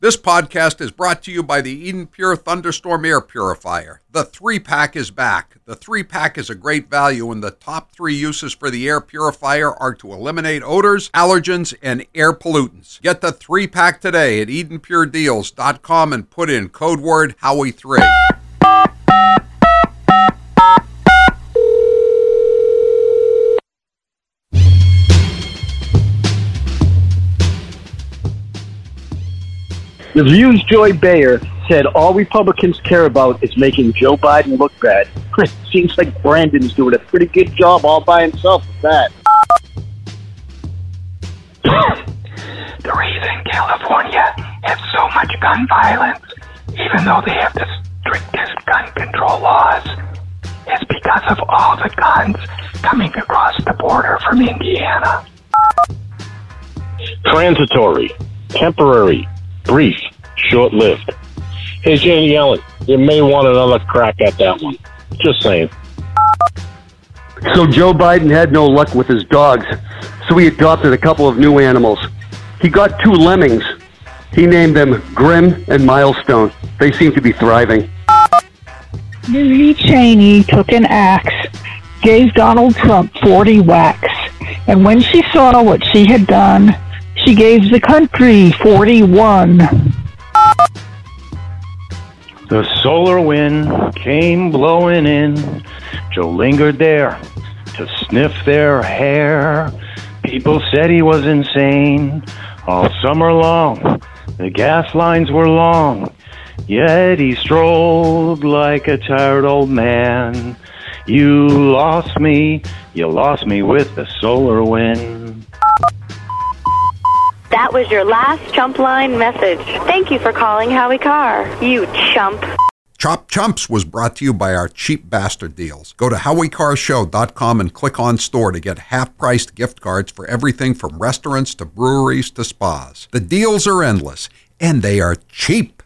This podcast is brought to you by the Eden Pure Thunderstorm Air Purifier. The 3-pack is back. The 3-pack is a great value, and the top 3 uses for the air purifier are to eliminate odors, allergens, and air pollutants. Get the 3-pack today at EdenPureDeals.com and put in code word Howie3. The View's Joy Bayer said all Republicans care about is making Joe Biden look bad. It seems like Brandon's doing a pretty good job all by himself with that. The reason California has so much gun violence, even though they have the strictest gun control laws, is because of all the guns coming across the border from Indiana. Transitory, temporary, brief, short-lived. Hey, Janie Ellen, you may want another crack at that one. Just saying. So Joe Biden had no luck with his dogs, so he adopted a couple of new animals. He got 2 lemmings. He named them Grim and Milestone. They seem to be thriving. Lizzie Cheney took an axe, gave Donald Trump 40 whacks, and when she saw what she had done, she gave the country 41. The solar wind came blowing in. Joe lingered there to sniff their hair. People said he was insane all summer long. The gas lines were long, yet he strolled like a tired old man. You lost me with the solar wind. That was your last Chump Line message. Thank you for calling Howie Carr, you chump. Chop Chumps was brought to you by our cheap bastard deals. Go to HowieCarrShow.com and click on store to get half-priced gift cards for everything from restaurants to breweries to spas. The deals are endless, and they are cheap.